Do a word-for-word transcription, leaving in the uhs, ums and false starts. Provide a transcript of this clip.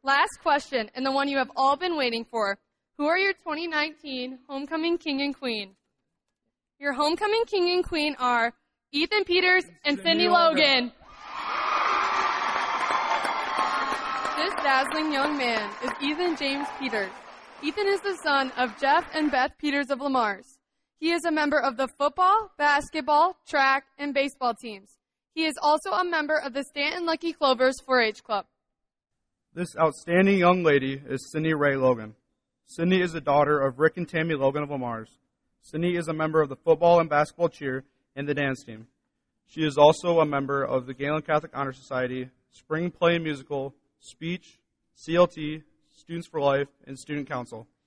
Last question, and the one you have all been waiting for. Who are your twenty nineteen Homecoming King and Queen? Your Homecoming King and Queen are Ethan Peters and Cindy Logan. This dazzling young man is Ethan James Peters. Ethan is the son of Jeff and Beth Peters of Lamars. He is a member of the football, basketball, track, and baseball teams. He is also a member of the Stanton Lucky Clovers four H Club. This outstanding young lady is Cindy Ray Logan. Cindy is the daughter of Rick and Tammy Logan of Lamars. Cindy is a member of the football and basketball cheer and the dance team. She is also a member of the Galen Catholic Honor Society, Spring Play and Musical, Speech, C L T, Students for Life, and Student Council.